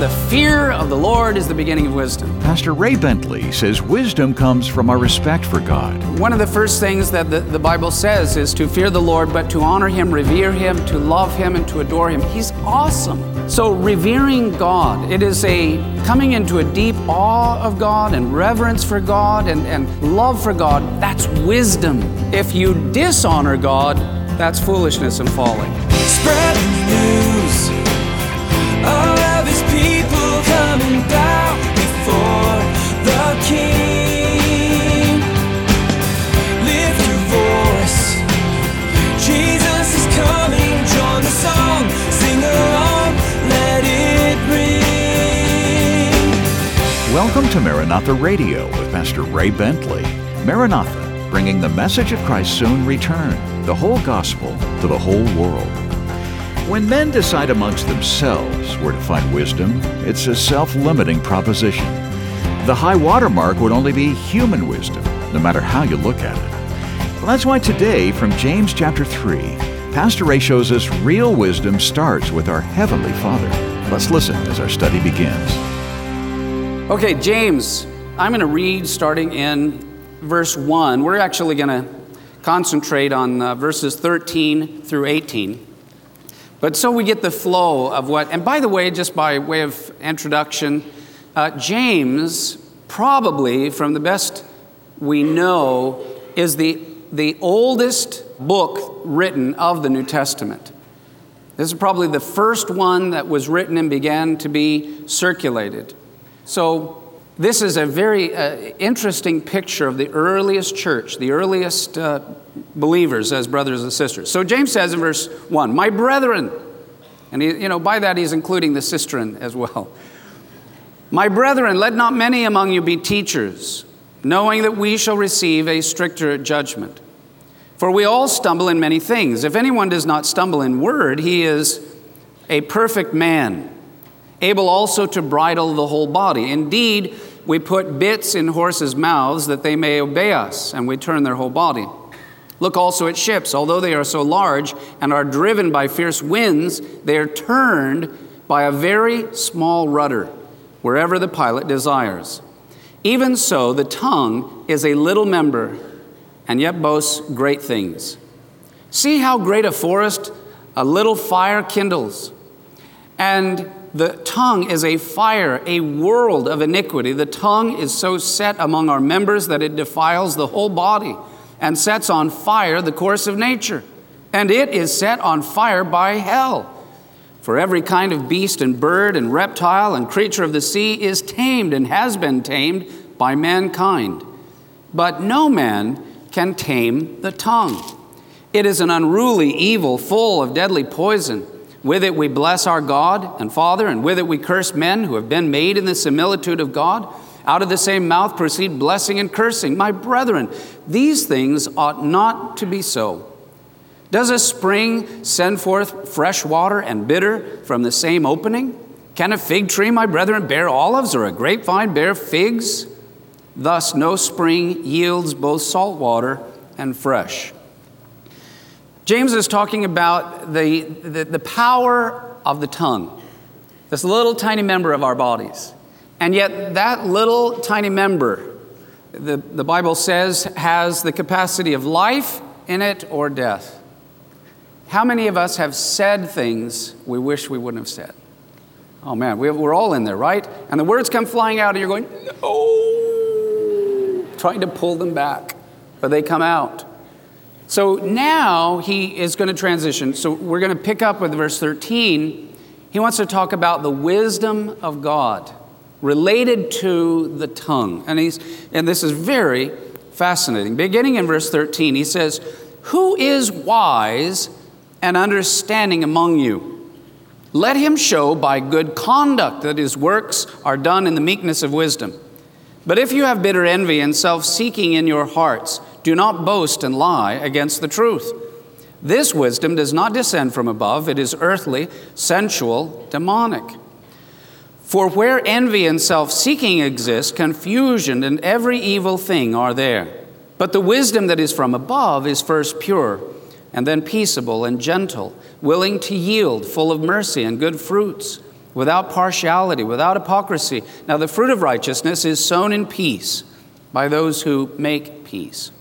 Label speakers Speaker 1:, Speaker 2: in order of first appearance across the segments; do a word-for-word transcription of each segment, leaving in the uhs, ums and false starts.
Speaker 1: the fear of the Lord is the beginning of wisdom.
Speaker 2: Pastor Ray Bentley says wisdom comes from our respect for God.
Speaker 1: One of the first things that the, the Bible says is to fear the Lord, but to honor Him, revere Him, to love Him, and to adore Him. He's awesome. So revering God, it is a coming into a deep awe of God and reverence for God and, and love for God. That's wisdom. If you dishonor God, that's foolishness and folly.
Speaker 3: Spread the news. All of His people coming down before the King. Lift your voice. Jesus is coming. Join the song. Sing along. Let it ring.
Speaker 2: Welcome to Maranatha Radio with Pastor Ray Bentley. Maranatha, bringing the message of Christ's soon return, the whole gospel to the whole world. When men decide amongst themselves where to find wisdom, it's a self-limiting proposition. The high watermark would only be human wisdom, no matter how you look at it. Well, that's why today, from James chapter three, Pastor Ray shows us real wisdom starts with our Heavenly Father. Let's listen as our study begins.
Speaker 1: Okay, James, I'm going to read starting in verse one. We're actually going to concentrate on uh, verses thirteen through eighteen. But so we get the flow of what, and by the way, just by way of introduction, uh, James, probably from the best we know, is the, the oldest book written of the New Testament. This is probably the first one that was written and began to be circulated. So this is a very uh, interesting picture of the earliest church, the earliest uh, believers as brothers and sisters. So James says in verse one, "My brethren," and he, you know, by that he's including the sistren as well. "My brethren, let not many among you be teachers, knowing that we shall receive a stricter judgment. For we all stumble in many things. If anyone does not stumble in word, he is a perfect man, able also to bridle the whole body. Indeed, we put bits in horses' mouths that they may obey us, and we turn their whole body. Look also at ships. Although they are so large and are driven by fierce winds, they are turned by a very small rudder, wherever the pilot desires. Even so, the tongue is a little member, and yet boasts great things. See how great a forest a little fire kindles. And the tongue is a fire, a world of iniquity. The tongue is so set among our members that it defiles the whole body and sets on fire the course of nature. And it is set on fire by hell. For every kind of beast and bird and reptile and creature of the sea is tamed and has been tamed by mankind. But no man can tame the tongue. It is an unruly evil full of deadly poison. With it we bless our God and Father, and with it we curse men who have been made in the similitude of God. Out of the same mouth proceed blessing and cursing. My brethren, these things ought not to be so. Does a spring send forth fresh water and bitter from the same opening? Can a fig tree, my brethren, bear olives, or a grapevine bear figs? Thus no spring yields both salt water and fresh." James is talking about the, the, the power of the tongue, this little tiny member of our bodies. And yet that little tiny member, the, the Bible says, has the capacity of life in it or death. How many of us have said things we wish we wouldn't have said? Oh man, we, we're all in there, right? And the words come flying out and you're going, no, trying to pull them back, but they come out. So now he is going to transition. So we're going to pick up with verse thirteen. He wants to talk about the wisdom of God related to the tongue. And he's and this is very fascinating. Beginning in verse thirteen, he says, "Who is wise and understanding among you? Let him show by good conduct that his works are done in the meekness of wisdom. But if you have bitter envy and self-seeking in your hearts, do not boast and lie against the truth. This wisdom does not descend from above. It is earthly, sensual, demonic. For where envy and self-seeking exist, confusion and every evil thing are there. But the wisdom that is from above is first pure, and then peaceable and gentle, willing to yield, full of mercy and good fruits, without partiality, without hypocrisy. Now, the fruit of righteousness is sown in peace by those who make peace.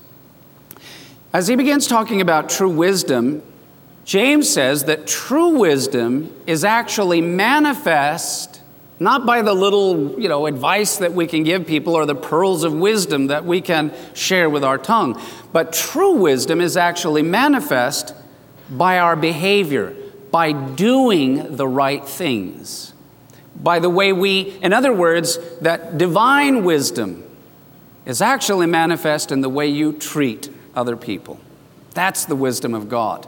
Speaker 1: As he begins talking about true wisdom, James says that true wisdom is actually manifest not by the little, you know, advice that we can give people or the pearls of wisdom that we can share with our tongue, but true wisdom is actually manifest by our behavior, by doing the right things, by the way we, in other words, that divine wisdom is actually manifest in the way you treat other people. That's the wisdom of God.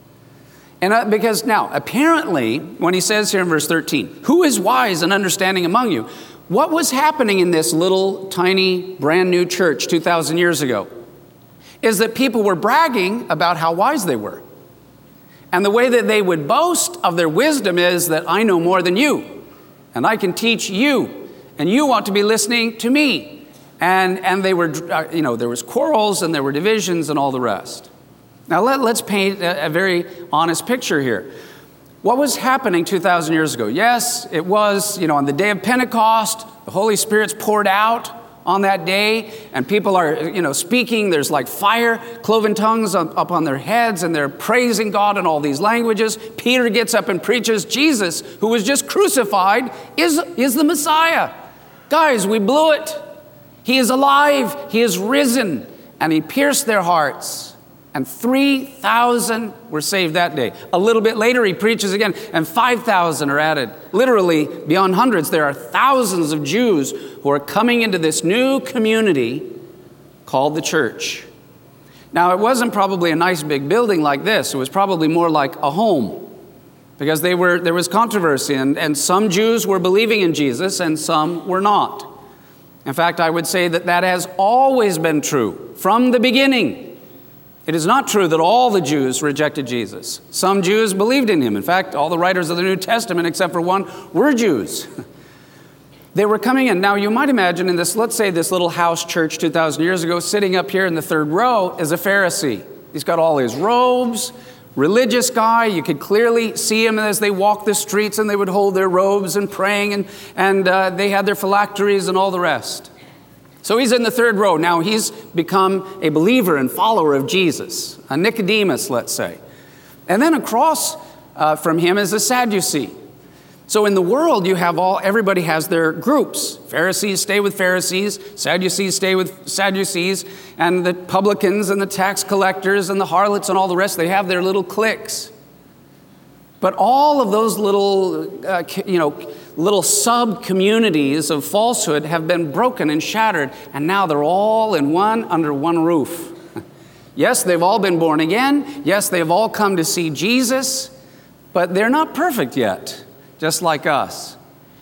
Speaker 1: And uh, because now, apparently, when he says here in verse thirteen, who is wise and understanding among you? What was happening in this little, tiny, brand new church two thousand years ago is that people were bragging about how wise they were. And the way that they would boast of their wisdom is that I know more than you, and I can teach you, and you ought to be listening to me. And, and they were, uh, you know, there was quarrels and there were divisions and all the rest. Now let, let's paint a, a very honest picture here. What was happening two thousand years ago? Yes, it was, you know, on the day of Pentecost, the Holy Spirit's poured out on that day, and people are, you know, speaking. There's like fire, cloven tongues up, up on their heads, and they're praising God in all these languages. Peter gets up and preaches Jesus, who was just crucified, is, is the Messiah. Guys, we blew it. He is alive. He is risen. And he pierced their hearts. And three thousand were saved that day. A little bit later, he preaches again, and five thousand are added. Literally, beyond hundreds, there are thousands of Jews who are coming into this new community called the church. Now, it wasn't probably a nice big building like this. It was probably more like a home, because they were, there was controversy, and, and some Jews were believing in Jesus, and some were not. In fact, I would say that that has always been true from the beginning. It is not true that all the Jews rejected Jesus. Some Jews believed in him. In fact, all the writers of the New Testament, except for one, were Jews. They were coming in. Now, you might imagine in this, let's say this little house church two thousand years ago, sitting up here in the third row is a Pharisee. He's got all his robes, religious guy. You could clearly see him as they walked the streets, and they would hold their robes and praying, and, and uh, they had their phylacteries and all the rest. So he's in the third row. Now he's become a believer and follower of Jesus, a Nicodemus, let's say. And then across uh, from him is a Sadducee. So in the world, you have all, everybody has their groups. Pharisees stay with Pharisees, Sadducees stay with Sadducees, and the publicans and the tax collectors and the harlots and all the rest, they have their little cliques. But all of those little, uh, you know, little sub-communities of falsehood have been broken and shattered, and now they're all in one, under one roof. Yes, they've all been born again. Yes, they've all come to see Jesus, but they're not perfect yet, just like us.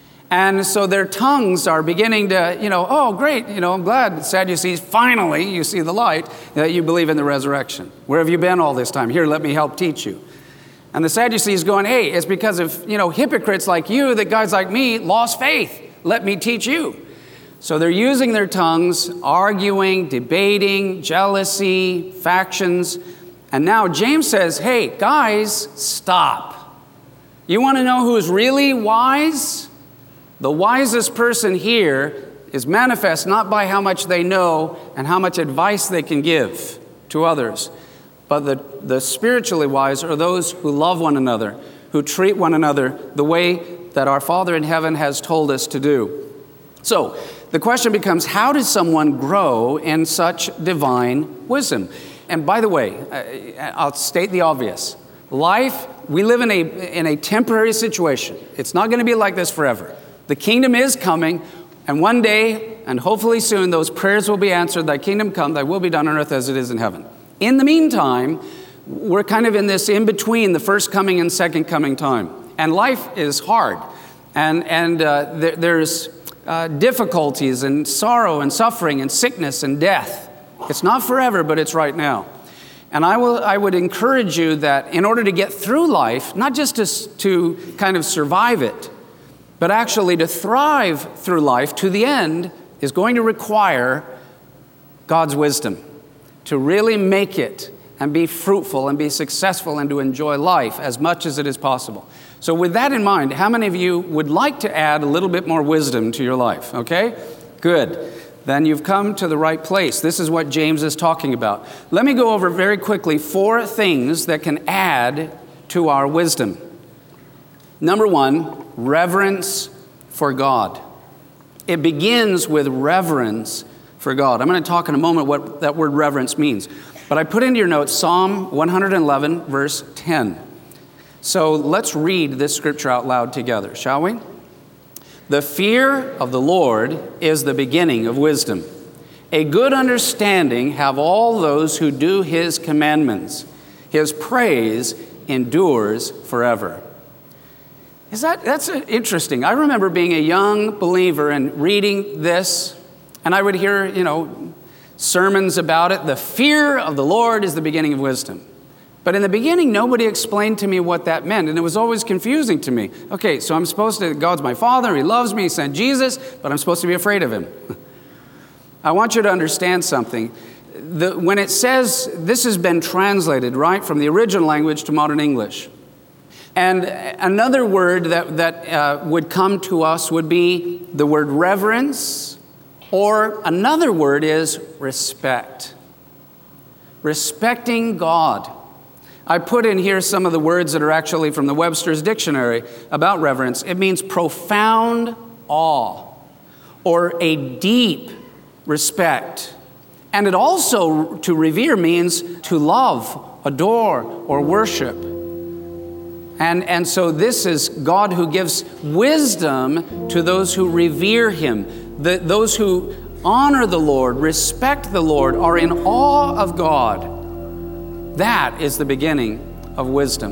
Speaker 1: And so their tongues are beginning to, you know, oh, great, you know, I'm glad, Sadducees, finally you see the light, that you believe in the resurrection. Where have you been all this time? Here, let me help teach you. And the Sadducees going, hey, it's because of, you know, hypocrites like you that guys like me lost faith. Let me teach you. So they're using their tongues, arguing, debating, jealousy, factions. And now James says, hey, guys, stop. You want to know who is really wise? The wisest person here is manifest not by how much they know and how much advice they can give to others, but the, the spiritually wise are those who love one another, who treat one another the way that our Father in heaven has told us to do. So the question becomes, how does someone grow in such divine wisdom? And by the way, I'll state the obvious. Life, we live in a, in a temporary situation. It's not going to be like this forever. The kingdom is coming, and one day, and hopefully soon, those prayers will be answered. Thy kingdom come, thy will be done on earth as it is in heaven. In the meantime, we're kind of in this in-between the first coming and second coming time. And life is hard. And, and uh, there, there's uh, difficulties and sorrow and suffering and sickness and death. It's not forever, but it's right now. And I, will, I would encourage you that in order to get through life, not just to, to kind of survive it, but actually to thrive through life to the end is going to require God's wisdom. To really make it and be fruitful and be successful and to enjoy life as much as it is possible. So with that in mind, how many of you would like to add a little bit more wisdom to your life? Okay? Good. Then you've come to the right place. This is what James is talking about. Let me go over very quickly four things that can add to our wisdom. Number one, reverence for God. It begins with reverence for God. I'm going to talk in a moment what that word reverence means. But I put into your notes Psalm one eleven, verse ten. So let's read this scripture out loud together, shall we? The fear of the Lord is the beginning of wisdom. A good understanding have all those who do his commandments. His praise endures forever. Is that, that's interesting. I remember being a young believer and reading this, and I would hear, you know, sermons about it. The fear of the Lord is the beginning of wisdom. But in the beginning, nobody explained to me what that meant, and it was always confusing to me. Okay, so I'm supposed to, God's my Father, he loves me, he sent Jesus, but I'm supposed to be afraid of him. I want you to understand something. The, when it says, this has been translated, right, from the original language to modern English. And another word that, that uh, would come to us would be the word reverence, or another word is respect. Respecting God. I put in here some of the words that are actually from the Webster's Dictionary about reverence. It means profound awe or a deep respect. And it also, to revere, means to love, adore, or worship. And, and so this is God who gives wisdom to those who revere him. The, those who honor the Lord, respect the Lord, are in awe of God. That is the beginning of wisdom.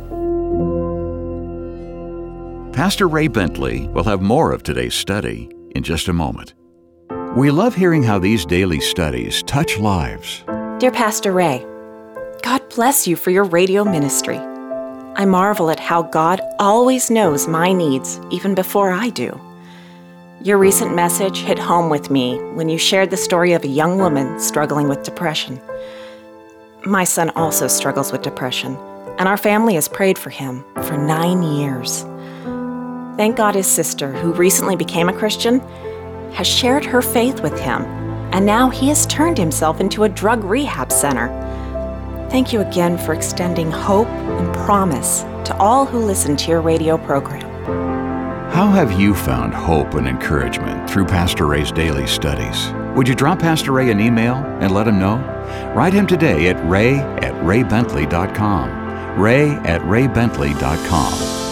Speaker 2: Pastor Ray Bentley will have more of today's study in just a moment. We love hearing how these daily studies touch lives.
Speaker 4: Dear Pastor Ray, God bless you for your radio ministry. I marvel at how God always knows my needs even before I do. Your recent message hit home with me when you shared the story of a young woman struggling with depression. My son also struggles with depression, and our family has prayed for him for nine years. Thank God his sister, who recently became a Christian, has shared her faith with him, and now he has turned himself into a drug rehab center. Thank you again for extending hope and promise to all who listen to your radio program.
Speaker 2: How have you found hope and encouragement through Pastor Ray's daily studies? Would you drop Pastor Ray an email and let him know? Write him today at ray at ray bentley dot com. ray at ray bentley dot com.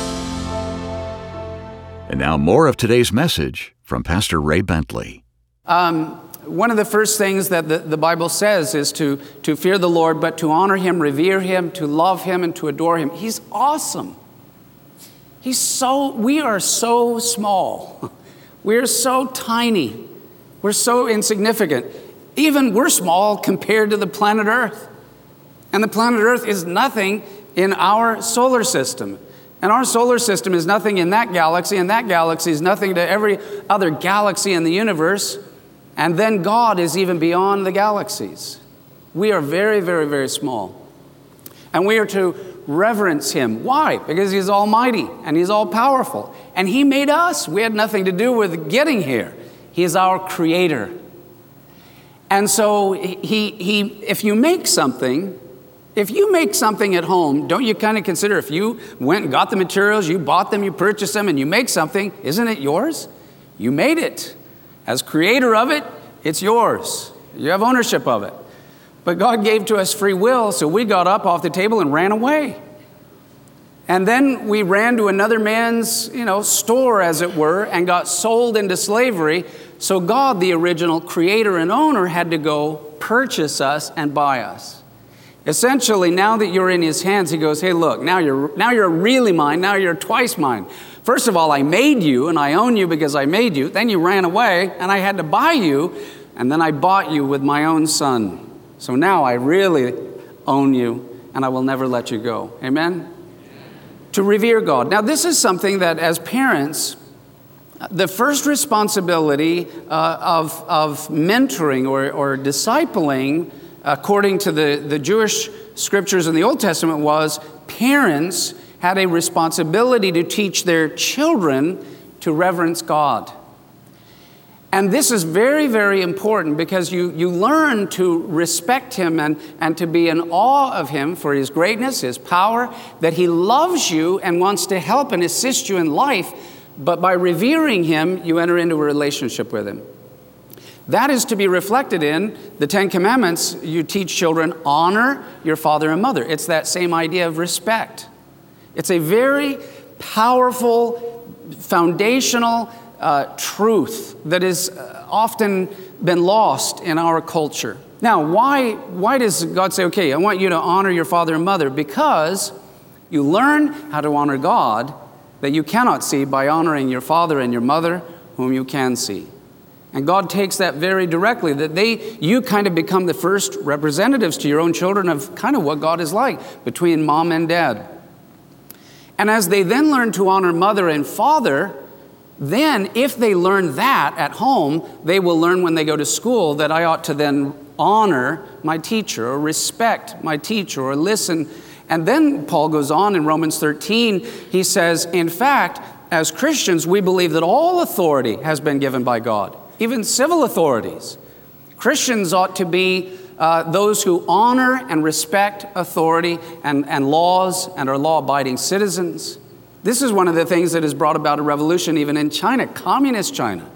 Speaker 2: And now more of today's message from Pastor Ray Bentley.
Speaker 1: Um, one of the first things that the, the Bible says is to, to fear the Lord, but to honor him, revere him, to love him, and to adore him. He's awesome. He's so, we are so small. We're so tiny. We're so insignificant. Even we're small compared to the planet Earth. And the planet Earth is nothing in our solar system. And our solar system is nothing in that galaxy, and that galaxy is nothing to every other galaxy in the universe. And then God is even beyond the galaxies. We are very, very, very small. And we are to reverence him. Why? Because he's almighty and he's all powerful. And he made us. We had nothing to do with getting here. He is our creator. And so he, he, if you make something, if you make something at home, don't you kind of consider if you went and got the materials, you bought them, you purchased them, and you make something, isn't it yours? You made it. As creator of it, it's yours. You have ownership of it. But God gave to us free will, so we got up off the table and ran away. And then we ran to another man's, you know, store, as it were, and got sold into slavery. So God, the original creator and owner, had to go purchase us and buy us. Essentially, now that you're in his hands, he goes, hey, look, now you're, now you're really mine. Now you're twice mine. First of all, I made you, and I own you because I made you. Then you ran away, and I had to buy you, and then I bought you with my own son. So now I really own you, and I will never let you go. Amen? To revere God. Now, this is something that as parents, the first responsibility uh, of, of mentoring or, or discipling, according to the, the Jewish scriptures in the Old Testament, was parents had a responsibility to teach their children to reverence God. And this is very, very important because you, you learn to respect Him and, and to be in awe of Him for His greatness, His power, that He loves you and wants to help and assist you in life. But by revering Him, you enter into a relationship with Him. That is to be reflected in the Ten Commandments. You teach children, honor your father and mother. It's that same idea of respect. It's a very powerful, foundational uh, truth that has often been lost in our culture. Now, why, why does God say, okay, I want you to honor your father and mother? Because you learn how to honor God that you cannot see by honoring your father and your mother, whom you can see. And God takes that very directly, that they, you kind of become the first representatives to your own children of kind of what God is like between mom and dad. And as they then learn to honor mother and father, then if they learn that at home, they will learn when they go to school that I ought to then honor my teacher or respect my teacher or listen. And then Paul goes on in Romans thirteen, he says, in fact, as Christians, we believe that all authority has been given by God, even civil authorities. Christians ought to be uh, those who honor and respect authority and, and laws and are law-abiding citizens. This is one of the things that has brought about a revolution even in China, communist China.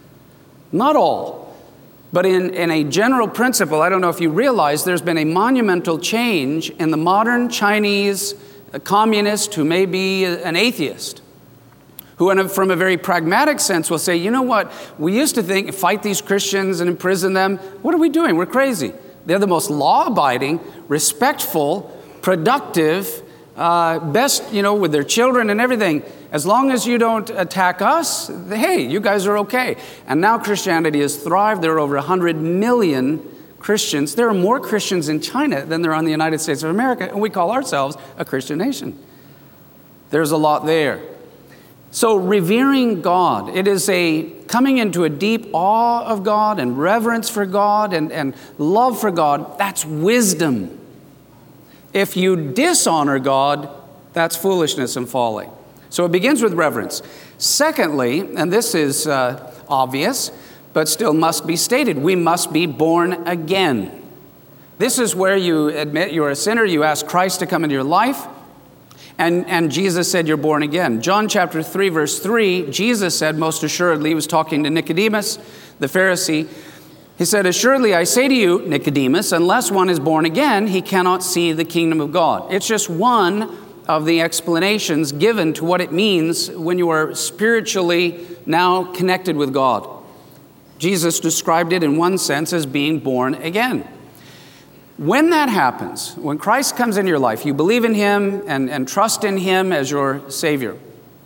Speaker 1: Not all, but in, in a general principle, I don't know if you realize, there's been a monumental change in the modern Chinese communist who may be an atheist, who in a, from a very pragmatic sense will say, you know what, we used to think, fight these Christians and imprison them. What are we doing? We're crazy. They're the most law-abiding, respectful, productive, uh, best, you know, with their children and everything. As long as you don't attack us, hey, you guys are okay. And now Christianity has thrived. There are over one hundred million Christians. There are more Christians in China than there are in the United States of America, and we call ourselves a Christian nation. There's a lot there. So revering God, it is a coming into a deep awe of God and reverence for God and, and love for God. That's wisdom. If you dishonor God, that's foolishness and folly. So it begins with reverence. Secondly, and this is uh, obvious, but still must be stated, we must be born again. This is where you admit you're a sinner, you ask Christ to come into your life, and, and Jesus said you're born again. John chapter three, verse three, Jesus said, most assuredly, he was talking to Nicodemus, the Pharisee, he said, assuredly, I say to you, Nicodemus, unless one is born again, he cannot see the kingdom of God. It's just one of the explanations given to what it means when you are spiritually now connected with God. Jesus described it in one sense as being born again. When that happens, when Christ comes into your life, you believe in Him and, and trust in Him as your Savior,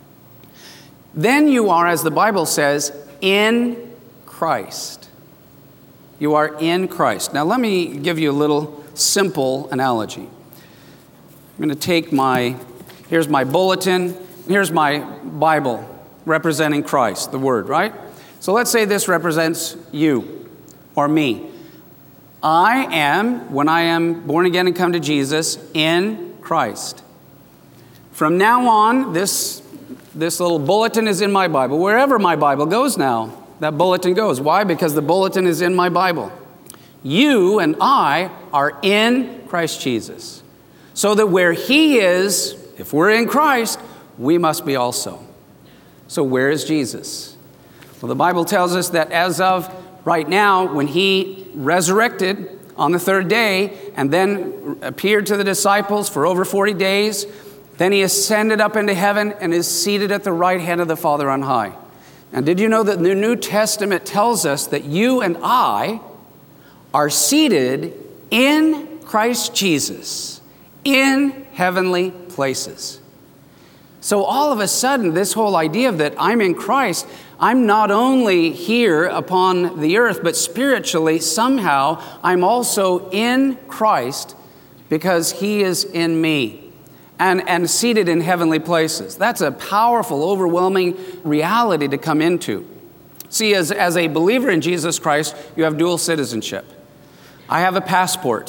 Speaker 1: then you are, as the Bible says, in Christ. You are in Christ. Now let me give you a little simple analogy. I'm going to take my, here's my bulletin, here's my Bible representing Christ, the Word, right? So let's say this represents you or me. I am, when I am born again and come to Jesus, in Christ. From now on, this, this little bulletin is in my Bible. Wherever my Bible goes now, that bulletin goes. Why? Because the bulletin is in my Bible. You and I are in Christ Jesus. So that where He is, if we're in Christ, we must be also. So where is Jesus? Well, the Bible tells us that as of right now, when He resurrected on the third day and then appeared to the disciples for over forty days, then He ascended up into heaven and is seated at the right hand of the Father on high. And did you know that the New Testament tells us that you and I are seated in Christ Jesus in heavenly places? So all of a sudden, this whole idea of that I'm in Christ, I'm not only here upon the earth, but spiritually, somehow, I'm also in Christ because He is in me and, and seated in heavenly places. That's a powerful, overwhelming reality to come into. See, as, as a believer in Jesus Christ, you have dual citizenship. I have a passport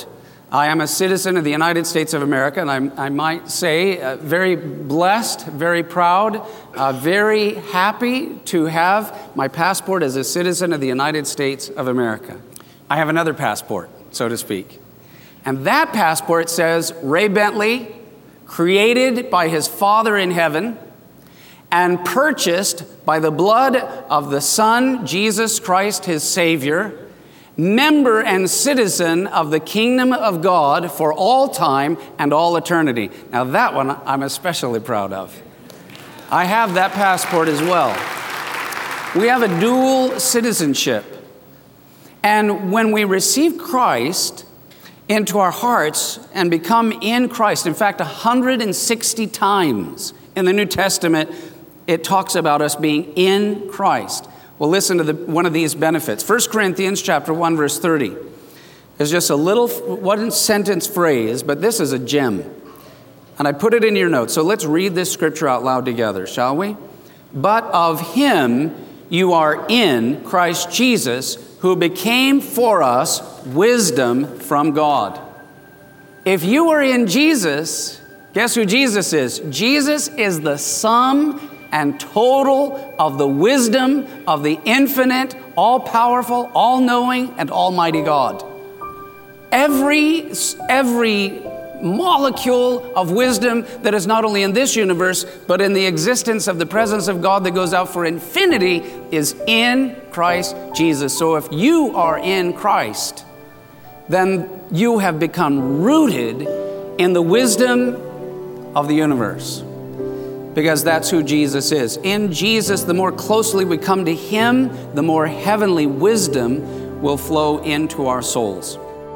Speaker 1: I am a citizen of the United States of America, and I, I might say uh, very blessed, very proud, uh, very happy to have my passport as a citizen of the United States of America. I have another passport, so to speak. And that passport says Ray Bentley, created by his Father in heaven and purchased by the blood of the Son, Jesus Christ, his Savior, member and citizen of the kingdom of God for all time and all eternity. Now that one I'm especially proud of. I have that passport as well. We have a dual citizenship. And when we receive Christ into our hearts and become in Christ, in fact, one hundred sixty times in the New Testament, it talks about us being in Christ. Well, listen to the, one of these benefits. First Corinthians chapter one, verse thirty. There's just a little one sentence phrase, but this is a gem. And I put it in your notes. So let's read this scripture out loud together, shall we? But of him you are in Christ Jesus, who became for us wisdom from God. If you are in Jesus, guess who Jesus is? Jesus is the sum and total of the wisdom of the infinite, all-powerful, all-knowing, and almighty God. Every, every molecule of wisdom that is not only in this universe, but in the existence of the presence of God that goes out for infinity is in Christ Jesus. So if you are in Christ, then you have become rooted in the wisdom of the universe, because that's who Jesus is. In Jesus, the more closely we come to him, the more heavenly wisdom will flow into our souls.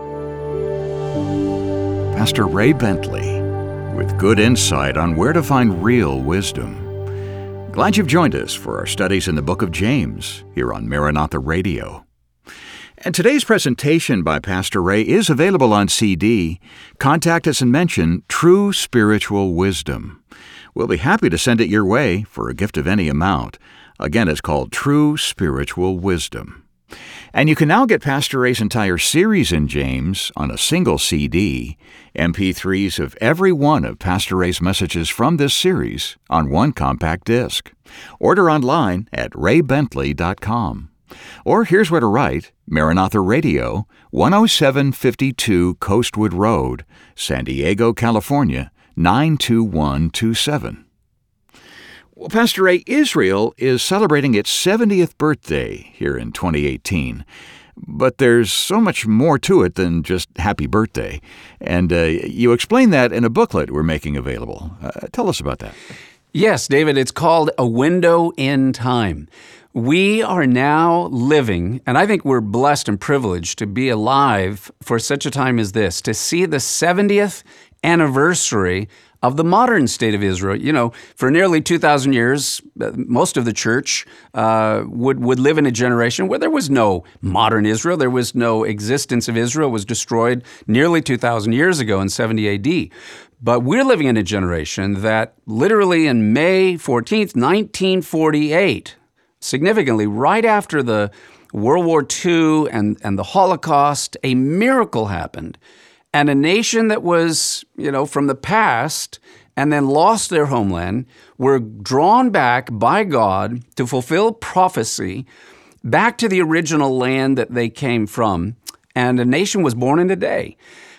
Speaker 2: Pastor Ray Bentley, with good insight on where to find real wisdom. Glad you've joined us for our studies in the book of James here on Maranatha Radio. And today's presentation by Pastor Ray is available on C D. Contact us and mention True Spiritual Wisdom. We'll be happy to send it your way for a gift of any amount. Again, it's called True Spiritual Wisdom. And you can now get Pastor Ray's entire series in James on a single C D, M P threes of every one of Pastor Ray's messages from this series on one compact disc. Order online at ray bentley dot com. Or here's where to write: Maranatha Radio, one oh seven fifty-two Coastwood Road, San Diego, California, nine two one two seven. Well, Pastor Ray, Israel is celebrating its seventieth birthday here in twenty eighteen. But there's so much more to it than just happy birthday. And uh, you explain that in a booklet we're making available. Uh, tell us about that.
Speaker 1: Yes, David, it's called A Window in Time. We are now living, and I think we're blessed and privileged to be alive for such a time as this, to see the seventieth anniversary of the modern state of Israel. You know, for nearly two thousand years, most of the church uh, would, would live in a generation where there was no modern Israel. There was no existence of Israel. It was destroyed nearly two thousand years ago in seventy A D. But we're living in a generation that literally in May fourteenth, nineteen forty-eight, significantly right after the World War Two and, and the Holocaust, a miracle happened. And a nation that was, you know, from the past and then lost their homeland were drawn back by God to fulfill prophecy back to the original land that they came from. And a nation was born in a day.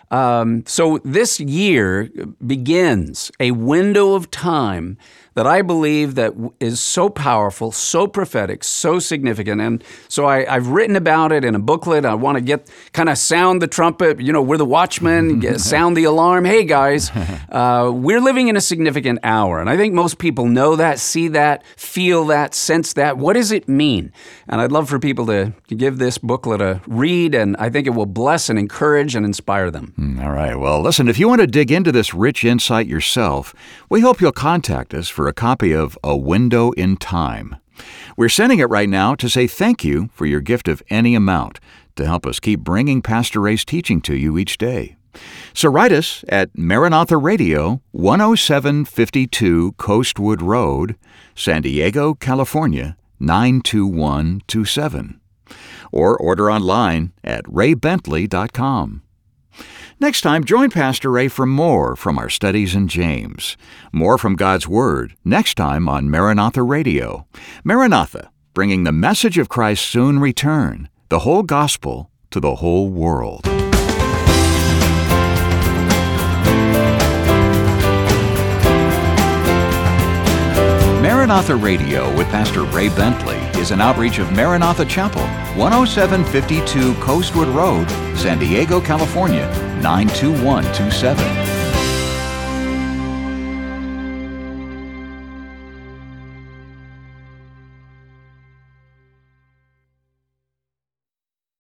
Speaker 1: Um, so this year begins a window of time that I believe that is so powerful, so prophetic, so significant. And so I, I've written about it in a booklet. I want to get kind of sound the trumpet. You know, we're the watchmen, get, sound the alarm. Hey, guys, uh, we're living in a significant hour. And I think most people know that, see that, feel that, sense that. What does it mean? And I'd love for people to, to give this booklet a read, and I think it will bless and encourage and inspire them.
Speaker 2: All right. Well, listen, if you want to dig into this rich insight yourself, we hope you'll contact us for a copy of A Window in Time. We're sending it right now to say thank you for your gift of any amount to help us keep bringing Pastor Ray's teaching to you each day. So write us at Maranatha Radio, one oh seven fifty-two Coastwood Road, San Diego, California, nine two one two seven. Or order online at ray bentley dot com. Next time, join Pastor Ray for more from our studies in James. More from God's Word next time on Maranatha Radio. Maranatha, bringing the message of Christ's soon return, the whole gospel to the whole world. Maranatha Radio with Pastor Ray Bentley is an outreach of Maranatha Chapel, one oh seven fifty-two Coastwood Road, San Diego, California, nine two one two seven.